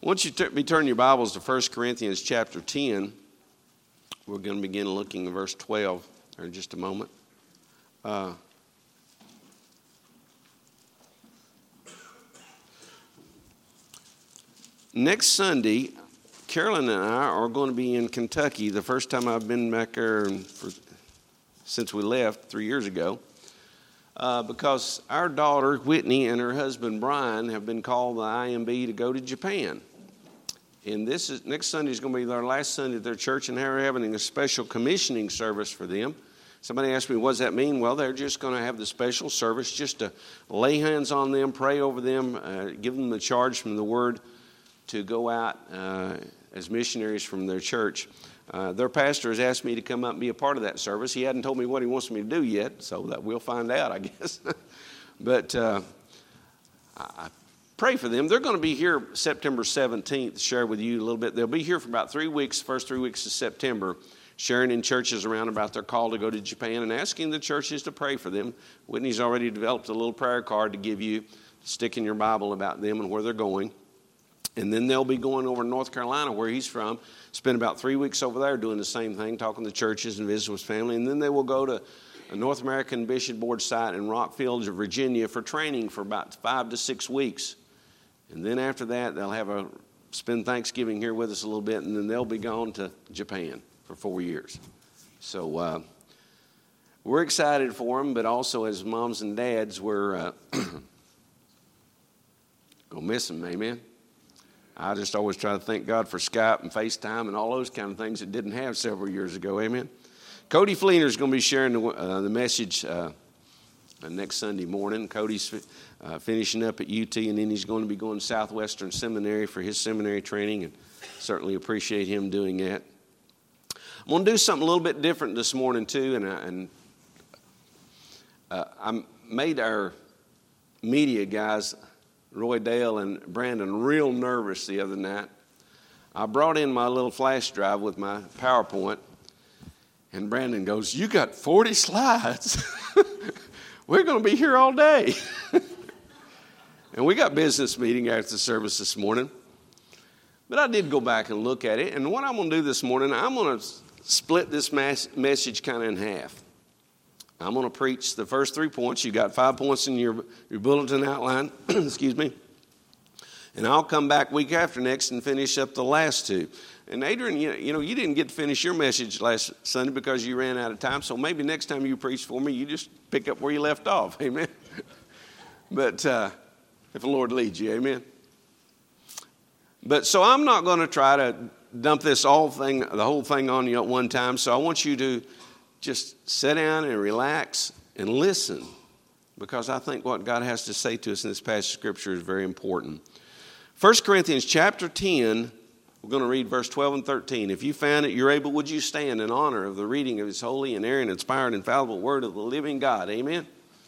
Once you turn your Bibles to 1 Corinthians chapter 10, we're going to begin looking at verse 12 in just a moment. Next Sunday, Carolyn and I are going to be in Kentucky. The first time I've been back there since we left 3 years ago. Because our daughter, Whitney, and her husband, Brian, have been called the IMB to go to Japan. And next Sunday is going to be their last Sunday at their church, and they're having a special commissioning service for them. Somebody asked me, what does that mean? Well, they're just going to have the special service just to lay hands on them, pray over them, give them the charge from the Word to go out as missionaries from their church. Their pastor has asked me to come up and be a part of that service. He hadn't told me what he wants me to do yet, so that we'll find out, I guess. But I pray for them. They're going to be here September 17th to share with you a little bit. They'll be here for about 3 weeks, first 3 weeks of September, sharing in churches around about their call to go to Japan and asking the churches to pray for them. Whitney's already developed a little prayer card to give you, stick in your Bible about them and where they're going. And then they'll be going over to North Carolina, where he's from, spend about 3 weeks over there doing the same thing, talking to churches and visiting with family. And then they will go to a North American Mission Board site in Rockfield, Virginia, for training for about 5 to 6 weeks. And then after that, they'll spend Thanksgiving here with us a little bit, and then they'll be gone to Japan for 4 years. So we're excited for them, but also as moms and dads, we're going to miss them, amen? I just always try to thank God for Skype and FaceTime and all those kind of things that didn't have several years ago, amen? Cody Fleener is going to be sharing the message next Sunday morning. Cody's finishing up at UT, and then he's going to be going to Southwestern Seminary for his seminary training, and certainly appreciate him doing that. I'm going to do something a little bit different this morning, too, and I made our media guys, Roy Dale and Brandon, real nervous the other night. I brought in my little flash drive with my PowerPoint, and Brandon goes, "You got 40 slides? We're going to be here all day." And we got business meeting after the service this morning. But I did go back and look at it, and what I'm going to do this morning, I'm going to split this message kind of in half. I'm going to preach the first 3 points. You got 5 points in your bulletin outline. Excuse me. And I'll come back week after next and finish up the last 2. And Adrian, you didn't get to finish your message last Sunday because you ran out of time. So maybe next time you preach for me, you just pick up where you left off. Amen. But if the Lord leads you, amen. But so I'm not going to try to dump the whole thing on you at one time. So I want you to just sit down and relax and listen, because I think what God has to say to us in this passage of Scripture is very important. 1 Corinthians chapter 10, we're going to read verse 12 and 13. If you found it, you're able, would you stand in honor of the reading of His holy, inerrant, inspired, infallible word of the living God? Amen?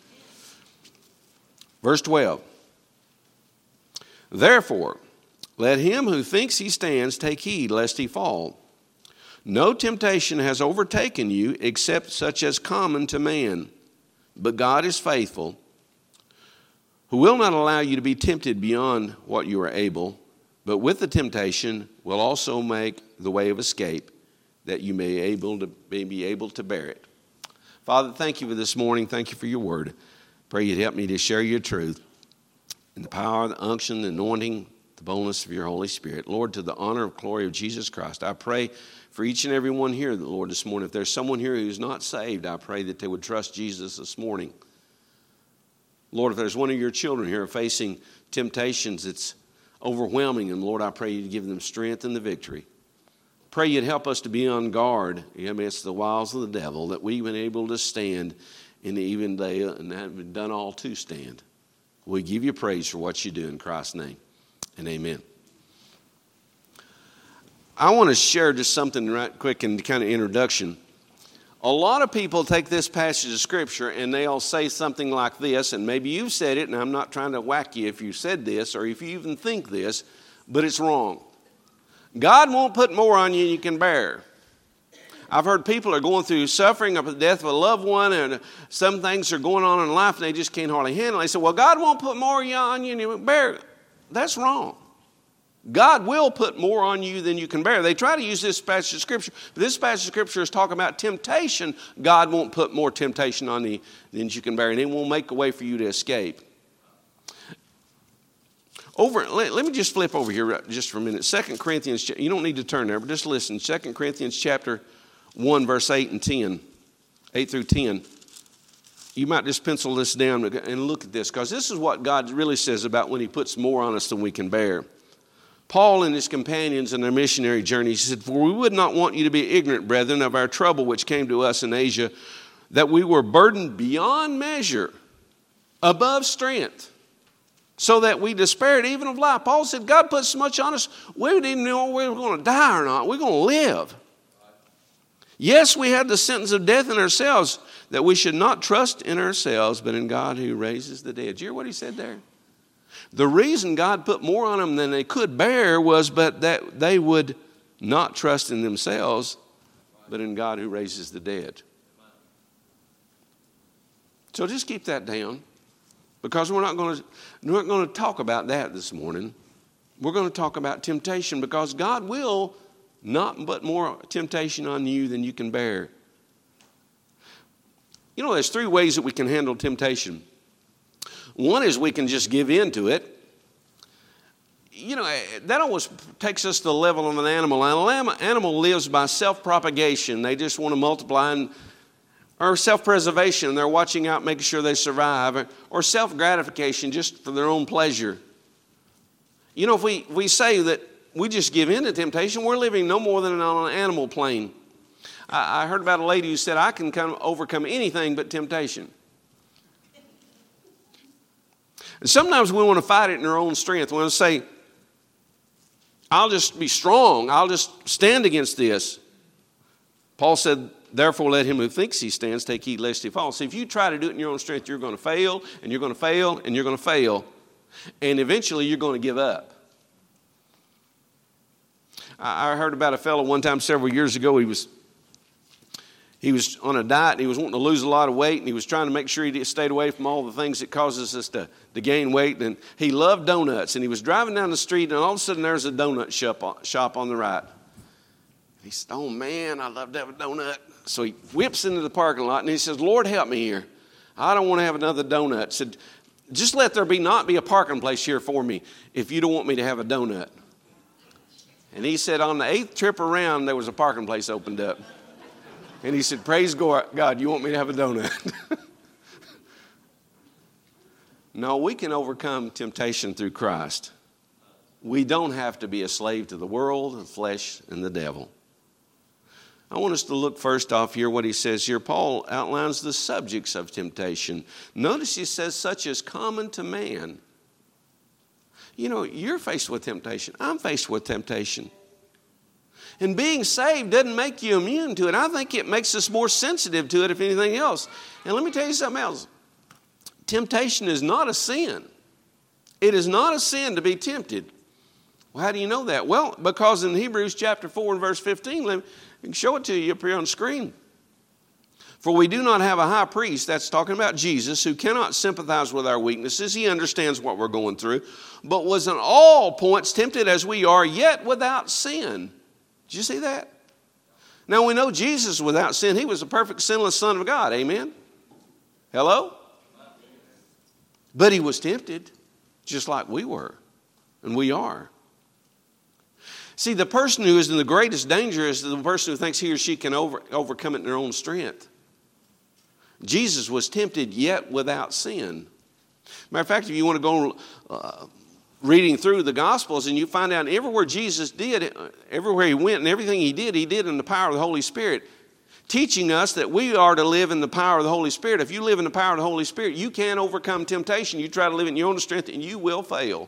Verse 12. Therefore, let him who thinks he stands take heed lest he fall. No temptation has overtaken you except such as common to man. But God is faithful, who will not allow you to be tempted beyond what you are able, but with the temptation will also make the way of escape, that you may be able to bear it. Father, thank you for this morning. Thank you for your word. Pray you'd help me to share your truth in the power, the unction, the anointing, the boldness of your Holy Spirit. Lord, to the honor and glory of Jesus Christ, I pray for each and every one here, Lord, this morning. If there's someone here who's not saved, I pray that they would trust Jesus this morning. Lord, if there's one of your children here facing temptations that's overwhelming them, Lord, I pray you'd give them strength and the victory. Pray you'd help us to be on guard against the wiles of the devil, that we've been able to stand in the even day and have done all to stand. We give you praise for what you do in Christ's name, and amen. I want to share just something right quick in kind of introduction. A lot of people take this passage of Scripture and they'll say something like this, and maybe you've said it, and I'm not trying to whack you if you said this or if you even think this, but it's wrong. God won't put more on you than you can bear. I've heard people are going through suffering of the death of a loved one, and some things are going on in life and they just can't hardly handle it. They say, well, God won't put more on you than you can bear. That's wrong. God will put more on you than you can bear. They try to use this passage of Scripture, but this passage of Scripture is talking about temptation. God won't put more temptation on you than you can bear, and He won't make a way for you to escape. Let me just flip over here just for a minute. 2 Corinthians, you don't need to turn there, but just listen. 2 Corinthians chapter 1, verse 8 and 10, 8 through 10. You might just pencil this down and look at this, because this is what God really says about when He puts more on us than we can bear. Paul and his companions in their missionary journey, he said, "For we would not want you to be ignorant, brethren, of our trouble which came to us in Asia, that we were burdened beyond measure, above strength, so that we despaired even of life." Paul said, God put so much on us, we didn't even know whether we were going to die or not. We're going to live. Yes, we had the sentence of death in ourselves, that we should not trust in ourselves, but in God who raises the dead. Did you hear what he said there? The reason God put more on them than they could bear was but that they would not trust in themselves, but in God who raises the dead. So just keep that down, because we're not going to talk about that this morning. We're going to talk about temptation, because God will not put more temptation on you than you can bear. You know, there's three ways that we can handle temptation. One is we can just give in to it. You know, that always takes us to the level of an animal. An animal lives by self-propagation. They just want to multiply, or self-preservation. They're watching out, making sure they survive. Or self-gratification, just for their own pleasure. You know, if we say that we just give in to temptation, we're living no more than on an animal plane. I heard about a lady who said, I can overcome anything but temptation. And sometimes we want to fight it in our own strength. We want to say, I'll just be strong. I'll just stand against this. Paul said, therefore let him who thinks he stands take heed lest he falls. See, if you try to do it in your own strength, you're going to fail, and you're going to fail, and you're going to fail. And eventually you're going to give up. I heard about a fellow one time several years ago. He was on a diet, and he was wanting to lose a lot of weight, and he was trying to make sure he stayed away from all the things that causes us to gain weight. And he loved donuts, and he was driving down the street, and all of a sudden there's a donut shop on the right. He said, oh man, I'd love to have a donut. So he whips into the parking lot, and he says, Lord, help me here. I don't want to have another donut. He said, just let there not be a parking place here for me if you don't want me to have a donut. And he said on the 8th trip around, there was a parking place opened up. And he said, praise God, you want me to have a donut? No, we can overcome temptation through Christ. We don't have to be a slave to the world, the flesh, and the devil. I want us to look first off here what he says here. Paul outlines the subjects of temptation. Notice he says, such as common to man. You know, you're faced with temptation. I'm faced with temptation. And being saved doesn't make you immune to it. I think it makes us more sensitive to it, if anything else. And let me tell you something else. Temptation is not a sin. It is not a sin to be tempted. Well, how do you know that? Well, because in Hebrews chapter 4 and verse 15, I can show it to you up here on the screen. For we do not have a high priest, that's talking about Jesus, who cannot sympathize with our weaknesses. He understands what we're going through, but was in all points tempted as we are, yet without sin. Did you see that? Now we know Jesus without sin. He was the perfect sinless Son of God. Amen? Hello? But he was tempted just like we were, and we are. See, the person who is in the greatest danger is the person who thinks he or she can overcome it in their own strength. Jesus was tempted yet without sin. Matter of fact, if you want to go reading through the Gospels and you find out everywhere Jesus did, everywhere he went and everything he did in the power of the Holy Spirit, teaching us that we are to live in the power of the Holy Spirit. If you live in the power of the Holy Spirit, you can overcome temptation. You try to live in your own strength and you will fail.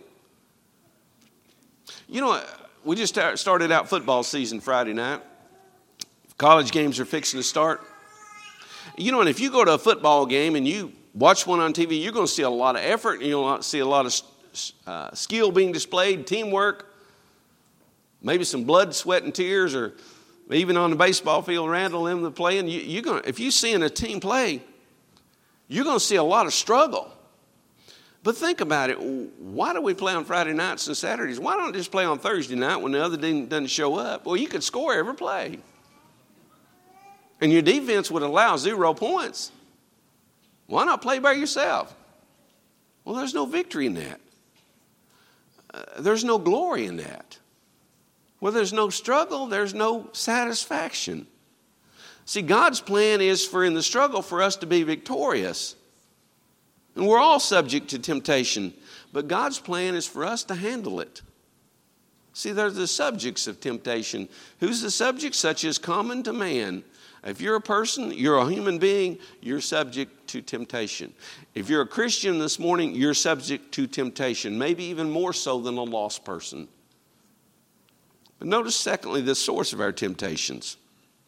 You know, we just started out football season Friday night. College games are fixing to start. You know, and if you go to a football game and you watch one on TV, you're going to see a lot of effort, and you'll see a lot of skill being displayed, teamwork, maybe some blood, sweat, and tears, or even on the baseball field, Randall, them playing. If you're seeing a team play, you're going to see a lot of struggle. But think about it. Why do we play on Friday nights and Saturdays? Why don't just play on Thursday night when the other team doesn't show up? Well, you could score every play. And your defense would allow 0 points. Why not play by yourself? Well, there's no victory in that. There's no glory in that. Where there's no struggle, there's no satisfaction. See, God's plan is for in the struggle for us to be victorious. And we're all subject to temptation, but God's plan is for us to handle it. See, they're the subjects of temptation. Who's the subject? Such as common to man. If you're a person, you're a human being, you're subject to temptation. If you're a Christian this morning, you're subject to temptation, maybe even more so than a lost person. But notice, secondly, the source of our temptations.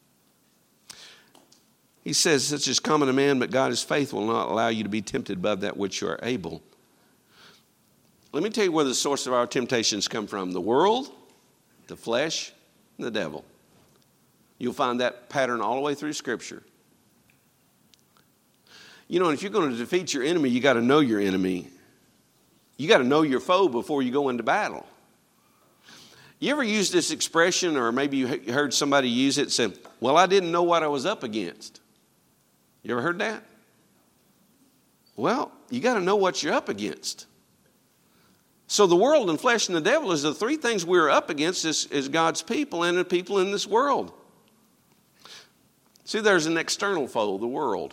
He says, such as common to man, but God is faithful, will not allow you to be tempted above that which you are able. Let me tell you where the source of our temptations come from. The world, the flesh, and the devil. You'll find that pattern all the way through Scripture. You know, if you're going to defeat your enemy, you got to know your enemy. You got to know your foe before you go into battle. You ever use this expression, or maybe you heard somebody use it, say, well, I didn't know what I was up against. You ever heard that? Well, you got to know what you're up against. So the world and flesh and the devil is the three things we're up against as God's people and the people in this world. See, there's an external foe, the world.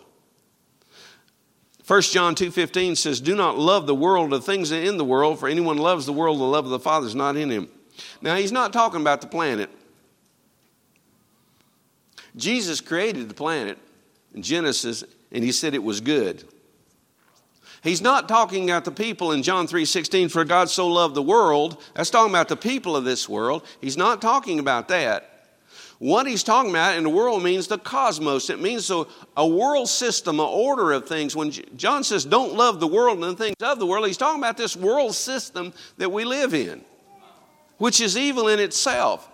1 John 2:15 says, do not love the world or the things in the world, for anyone loves the world, the love of the Father is not in him. Now, he's not talking about the planet. Jesus created the planet in Genesis, and he said it was good. He's not talking about the people in John 3:16, for God so loved the world. That's talking about the people of this world. He's not talking about that. What he's talking about in the world means the cosmos. It means a world system, an order of things. When John says don't love the world and the things of the world, he's talking about this world system that we live in, which is evil in itself.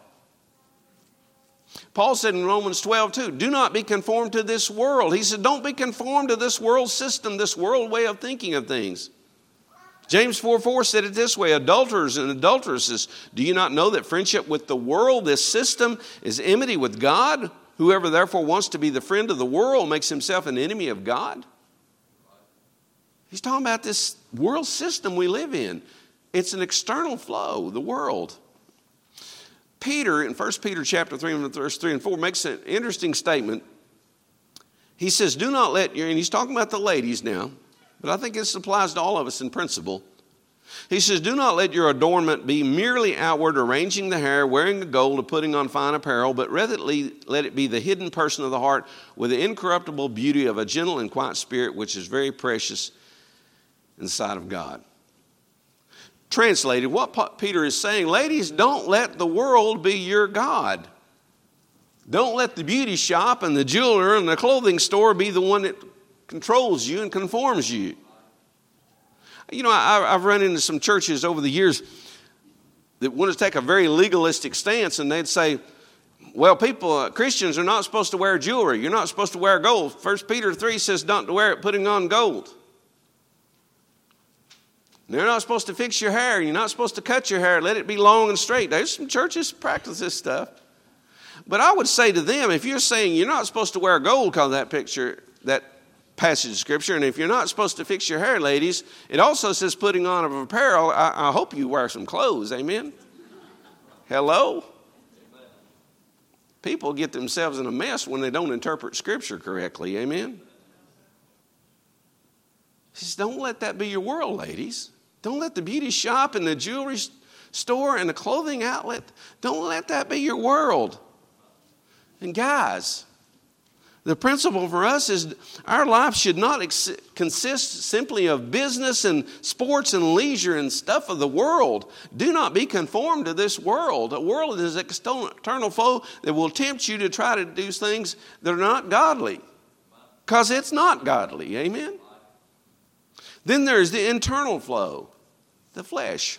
Paul said in Romans 12:2, do not be conformed to this world. He said, don't be conformed to this world system, this world way of thinking of things. James 4:4 said it this way, adulterers and adulteresses, do you not know that friendship with the world, this system, is enmity with God? Whoever therefore wants to be the friend of the world makes himself an enemy of God. He's talking about this world system we live in. It's an external flow, the world. Peter, in 1 Peter chapter 3, verse 3 and 4, makes an interesting statement. He says, do not let your, and he's talking about the ladies now, but I think this applies to all of us in principle. He says, do not let your adornment be merely outward, arranging the hair, wearing the gold, or putting on fine apparel, but rather let it be the hidden person of the heart with the incorruptible beauty of a gentle and quiet spirit, which is very precious in the sight of God. Translated, what Peter is saying, ladies, don't let the world be your God. Don't let the beauty shop and the jeweler and the clothing store be the one that controls you and conforms you. You know, I've run into some churches over the years that want to take a very legalistic stance, and they'd say, well, Christians are not supposed to wear jewelry. You're not supposed to wear gold. 1 Peter 3 says don't wear it putting on gold. They're not supposed to fix your hair. You're not supposed to cut your hair. Let it be long and straight. There's some churches that practice this stuff. But I would say to them, if you're saying you're not supposed to wear gold because of that passage of Scripture, and if you're not supposed to fix your hair, ladies, it also says putting on of apparel. I hope you wear some clothes. Amen? Hello? People get themselves in a mess when they don't interpret Scripture correctly. Amen? He says, don't let that be your world, ladies. Don't let the beauty shop and the jewelry store and the clothing outlet, don't let that be your world. And guys, the principle for us is our life should not consist simply of business and sports and leisure and stuff of the world. Do not be conformed to this world. The world is an external foe that will tempt you to try to do things that are not godly. Because it's not godly. Amen? Then there's the internal flow, the flesh.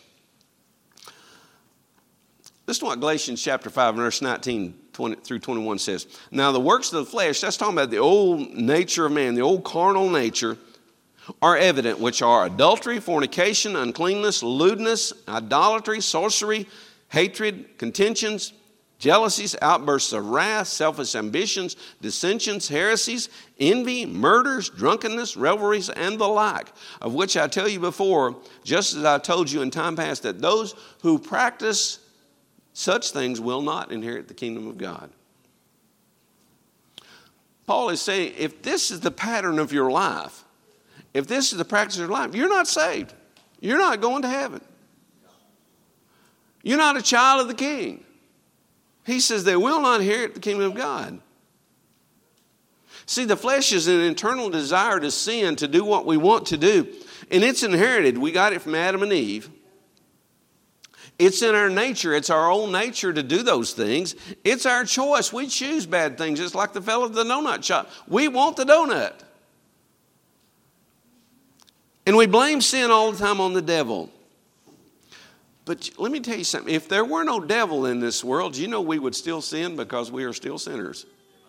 Listen to what Galatians chapter 5, verse 19 through 21 says. Now the works of the flesh, that's talking about the old nature of man, the old carnal nature, are evident, which are adultery, fornication, uncleanness, lewdness, idolatry, sorcery, hatred, contentions, jealousies, outbursts of wrath, selfish ambitions, dissensions, heresies, envy, murders, drunkenness, revelries, and the like, of which I tell you before, just as I told you in time past, that those who practice such things will not inherit the kingdom of God. Paul is saying, if this is the pattern of your life, if this is the practice of your life, you're not saved. You're not going to heaven. You're not a child of the King. He says they will not inherit the kingdom of God. See, the flesh is an internal desire to sin, to do what we want to do. And it's inherited. We got it from Adam and Eve. It's in our nature. It's our own nature to do those things. It's our choice. We choose bad things, just like the fellow at the donut shop. We want the donut. And we blame sin all the time on the devil. But let me tell you something. If there were no devil in this world, you know we would still sin because we are still sinners.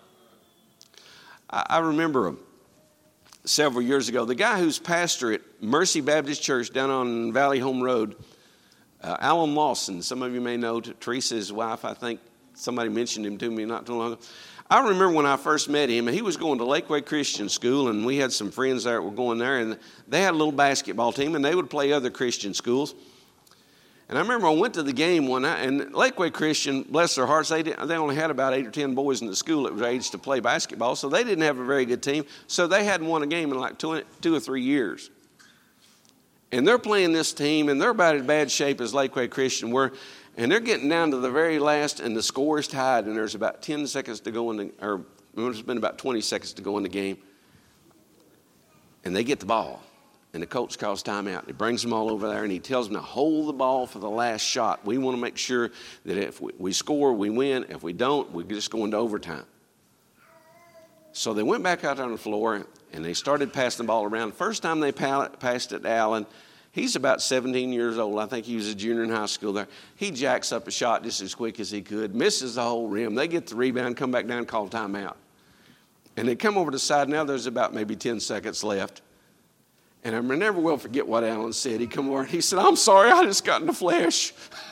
I remember several years ago, the guy who's pastor at Mercy Baptist Church down on Valley Home Road, Alan Lawson, some of you may know, Teresa's wife, I think somebody mentioned him to me not too long ago. I remember when I first met him, he was going to Lakeway Christian School, and we had some friends there that were going there, and they had a little basketball team, and they would play other Christian schools. And I remember I went to the game one night, and Lakeway Christian, bless their hearts, they only had about 8 or 10 boys in the school that was aged to play basketball, so they didn't have a very good team, so they hadn't won a game in like 2 or 3 years. And they're playing this team, and they're about as bad shape as Lakeway Christian were. And they're getting down to the very last, and the score is tied, and there's about 10 seconds to go or there's been about 20 seconds to go in the game. And they get the ball, and the coach calls timeout. He brings them all over there, and he tells them to hold the ball for the last shot. We want to make sure that if we score, we win. If we don't, we just go into overtime. So they went back out on the floor, and they started passing the ball around. The first time they passed it to Allen, he's about 17 years old. I think he was a junior in high school there. He jacks up a shot just as quick as he could, misses the whole rim. They get the rebound, come back down, call timeout. And they come over to the side. Now there's about maybe 10 seconds left. And I never will forget what Allen said. He come over and he said, "I'm sorry, I just got in the flesh."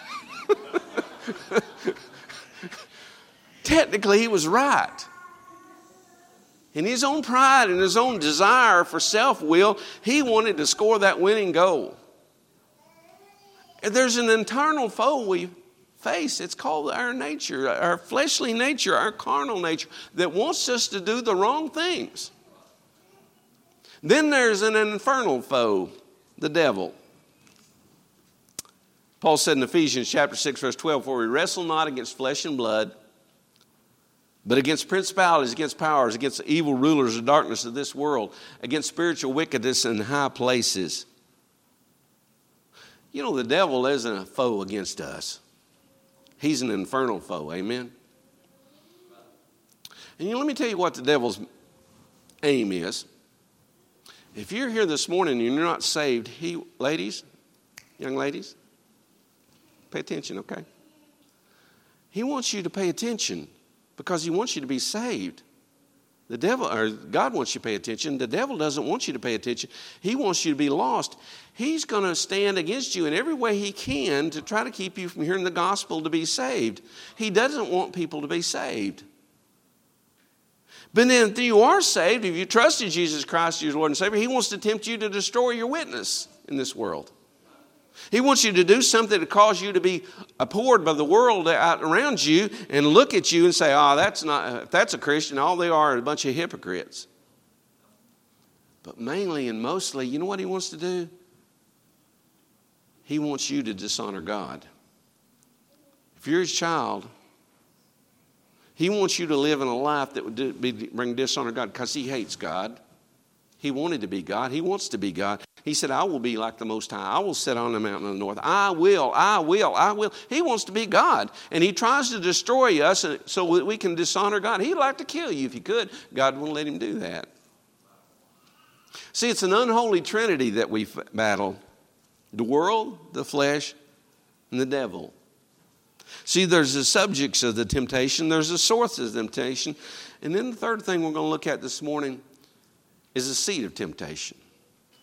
Technically, he was right. In his own pride and his own desire for self-will, he wanted to score that winning goal. And there's an internal foe we face. It's called our nature, our fleshly nature, our carnal nature, that wants us to do the wrong things. Then there's an infernal foe, the devil. Paul said in Ephesians chapter 6, verse 12, "For we wrestle not against flesh and blood, but against principalities, against powers, against the evil rulers of darkness of this world, against spiritual wickedness in high places." You know, the devil isn't a foe against us. He's an infernal foe, amen? And let me tell you what the devil's aim is. If you're here this morning and you're not saved, ladies, young ladies, pay attention, okay? He wants you to pay attention, because he wants you to be saved. The devil, or God wants you to pay attention. The devil doesn't want you to pay attention. He wants you to be lost. He's going to stand against you in every way he can to try to keep you from hearing the gospel to be saved. He doesn't want people to be saved. But then if you are saved, if you trust in Jesus Christ as your Lord and Savior, he wants to tempt you to destroy your witness in this world. He wants you to do something to cause you to be abhorred by the world out around you and look at you and say, "Oh, that's a Christian. All they are a bunch of hypocrites." But mainly and mostly, you know what he wants to do? He wants you to dishonor God. If you're his child, he wants you to live in a life that would bring dishonor to God, because he hates God. He wanted to be God. He wants to be God. He said, "I will be like the Most High. I will sit on the mountain of the north. I will. He wants to be God. And he tries to destroy us so that we can dishonor God. He'd like to kill you if he could. God won't let him do that. See, it's an unholy trinity that we battle. The world, the flesh, and the devil. See, there's the subjects of the temptation. There's the sources of temptation. And then the third thing we're going to look at this morning is the seed of temptation.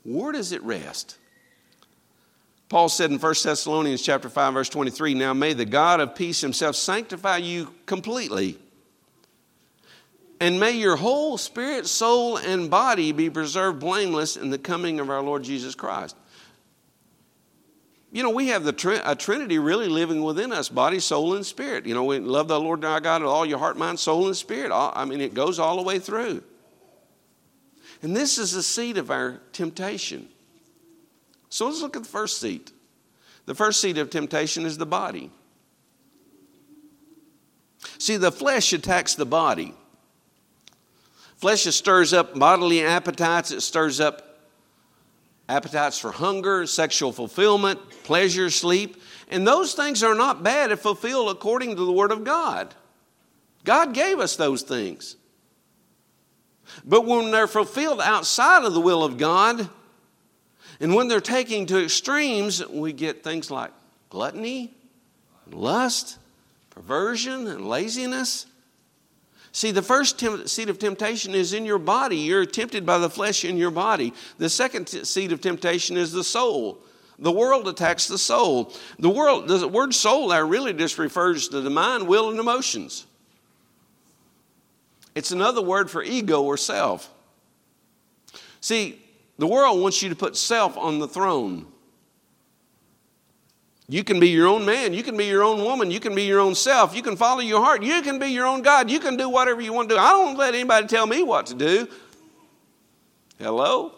Where does it rest? Paul said in 1 Thessalonians chapter 5, verse 23, now may the God of peace himself sanctify you completely. And may your whole spirit, soul, and body be preserved blameless in the coming of our Lord Jesus Christ. You know, we have a Trinity really living within us, body, soul, and spirit. You know, we love the Lord our God with all your heart, mind, soul, and spirit. It goes all the way through. And this is the seat of our temptation. So let's look at the first seat. The first seat of temptation is the body. See, the flesh attacks the body. Flesh stirs up bodily appetites. It stirs up appetites for hunger, sexual fulfillment, pleasure, sleep. And those things are not bad if fulfilled according to the Word of God. God gave us those things. But when they're fulfilled outside of the will of God, and when they're taken to extremes, we get things like gluttony, lust, perversion, and laziness. See, the first seat of temptation is in your body. You're tempted by the flesh in your body. The second seat of temptation is the soul. The world attacks the soul. The word soul there really just refers to the mind, will, and emotions. It's another word for ego or self. See, the world wants you to put self on the throne. You can be your own man. You can be your own woman. You can be your own self. You can follow your heart. You can be your own God. You can do whatever you want to do. I don't let anybody tell me what to do. Hello?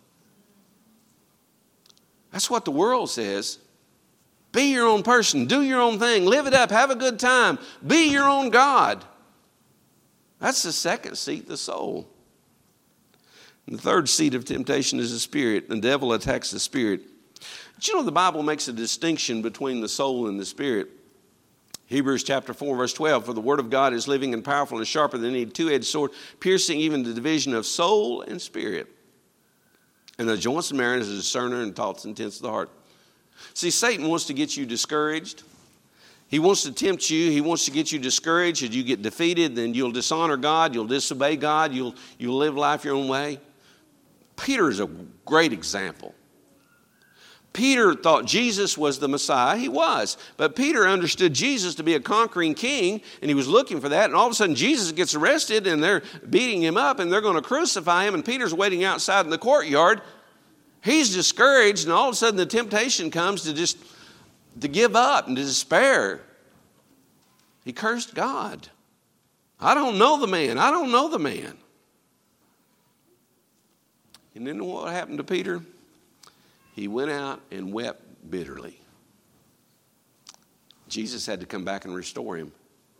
That's what the world says. Be your own person. Do your own thing. Live it up. Have a good time. Be your own God. That's the second seat, the soul. And the third seat of temptation is the spirit. The devil attacks the spirit. But you know, the Bible makes a distinction between the soul and the spirit. Hebrews chapter 4, verse 12, for the word of God is living and powerful and sharper than any two-edged sword, piercing even the division of soul and spirit. And the joints and marrow is a discerner and thoughts and intents of the heart. See, Satan wants to get you discouraged. He wants to tempt you. He wants to get you discouraged. As you get defeated, then you'll dishonor God. You'll disobey God. You'll live life your own way. Peter is a great example. Peter thought Jesus was the Messiah. He was. But Peter understood Jesus to be a conquering king, and he was looking for that. And all of a sudden, Jesus gets arrested, and they're beating him up, and they're going to crucify him, and Peter's waiting outside in the courtyard. He's discouraged, and all of a sudden the temptation comes to give up and to despair. He cursed God. I don't know the man. I don't know the man. And then what happened to Peter? He went out and wept bitterly. Jesus had to come back and restore him.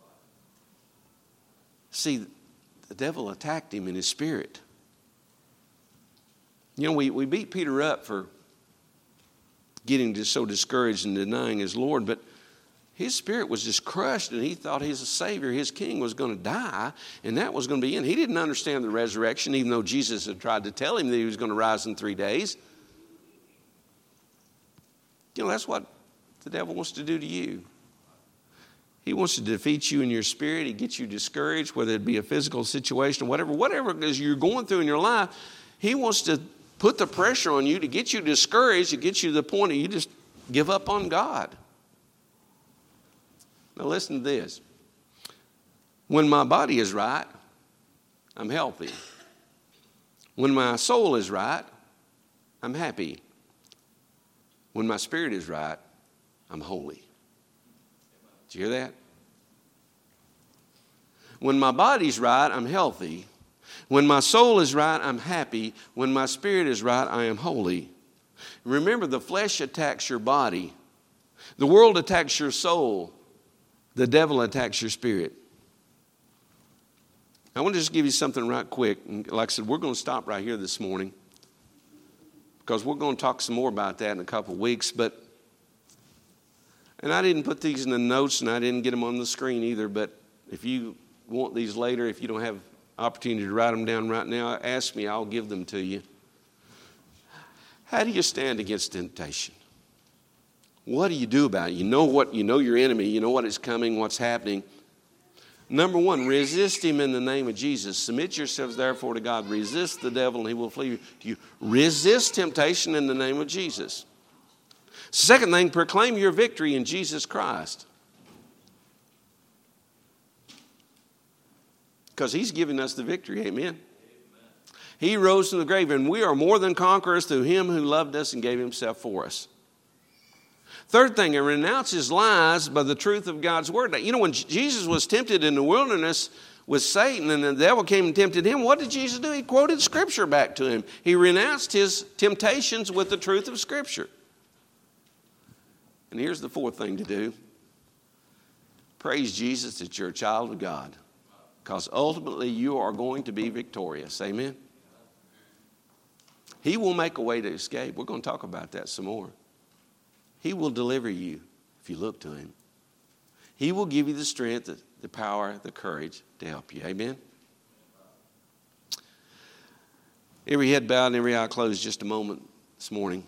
See, the devil attacked him in his spirit. You know, we beat Peter up for getting just so discouraged and denying his Lord, but his spirit was just crushed, and he thought his Savior, his King, was going to die, and that was going to be it. He didn't understand the resurrection, even though Jesus had tried to tell him that he was going to rise in 3 days. You know, that's what the devil wants to do to you. He wants to defeat you in your spirit. He gets you discouraged, whether it be a physical situation or whatever it is you're going through in your life. He wants to put the pressure on you to get you discouraged, to get you to the point of you just give up on God. Now listen to this. When my body is right, I'm healthy. When my soul is right, I'm happy. When my spirit is right, I'm holy. Did you hear that? When my body's right, I'm healthy. When my soul is right, I'm happy. When my spirit is right, I am holy. Remember, the flesh attacks your body. The world attacks your soul. The devil attacks your spirit. I want to just give you something right quick. And like I said, we're going to stop right here this morning, because we're going to talk some more about that in a couple of weeks. And I didn't put these in the notes, and I didn't get them on the screen either, but if you want these later, if you don't have opportunity to write them down right now, ask me, I'll give them to you. How do you stand against temptation? What do you do about it? You know your enemy, you know what is coming, what's happening. Number one, resist him in the name of Jesus. Submit yourselves therefore to God. Resist the devil and he will flee to you. Resist temptation in the name of Jesus. Second thing, proclaim your victory in Jesus Christ. Because he's giving us the victory. Amen. He rose from the grave, and we are more than conquerors through him who loved us and gave himself for us. Third thing, he renounces lies by the truth of God's word. You know, when Jesus was tempted in the wilderness with Satan and the devil came and tempted him, what did Jesus do? He quoted Scripture back to him. He renounced his temptations with the truth of Scripture. And here's the fourth thing to do. Praise Jesus that you're a child of God. Because ultimately you are going to be victorious. Amen? He will make a way to escape. We're going to talk about that some more. He will deliver you if you look to him. He will give you the strength, the power, the courage to help you. Amen? Every head bowed and every eye closed just a moment this morning.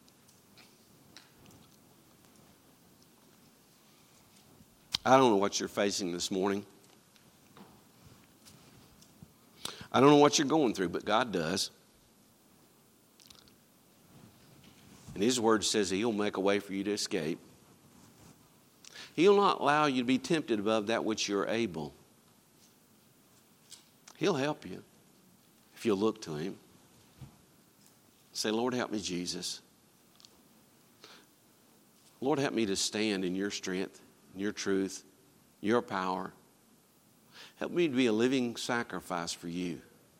I don't know what you're facing this morning. I don't know what you're going through, but God does. And his word says he'll make a way for you to escape. He'll not allow you to be tempted above that which you're able. He'll help you if you'll look to him. Say, Lord, help me, Jesus. Lord, help me to stand in your strength, in your truth, your power. Help me to be a living sacrifice for you.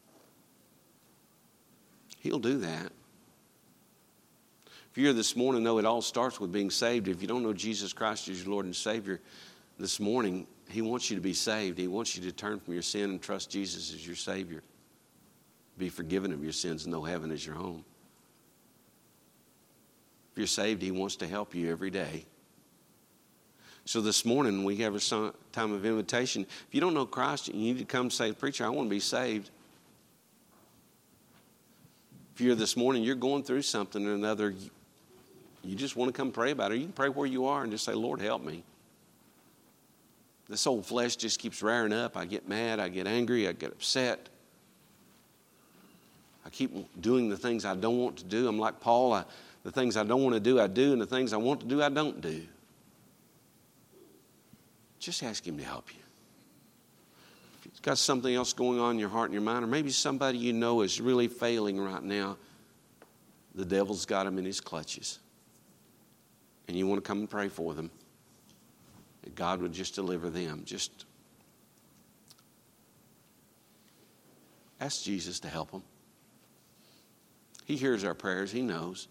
He'll do that. If you're here this morning, know it all starts with being saved. If you don't know Jesus Christ as your Lord and Savior this morning, he wants you to be saved. He wants you to turn from your sin and trust Jesus as your Savior. Be forgiven of your sins and know heaven as your home. If you're saved, he wants to help you every day. So this morning, we have a time of invitation. If you don't know Christ, you need to come say, Preacher, I want to be saved. If you're this morning, you're going through something or another, you just want to come pray about it. You can pray where you are and just say, Lord, help me. This old flesh just keeps rearing up. I get mad, I get angry, I get upset. I keep doing the things I don't want to do. I'm like Paul, the things I don't want to do, I do, and the things I want to do, I don't do. Just ask him to help you. If you've got something else going on in your heart and your mind, or maybe somebody you know is really failing right now, the devil's got him in his clutches. And you want to come and pray for them, that God would just deliver them. Just ask Jesus to help them. He hears our prayers. He knows.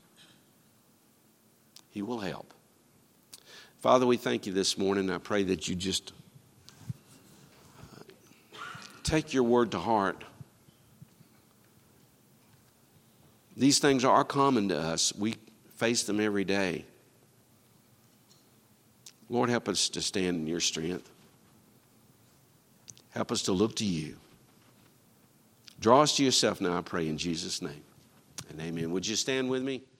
He will help. Father, we thank you this morning. I pray that you just take your word to heart. These things are common to us. We face them every day. Lord, help us to stand in your strength. Help us to look to you. Draw us to yourself now, I pray, in Jesus' name. And amen. Would you stand with me?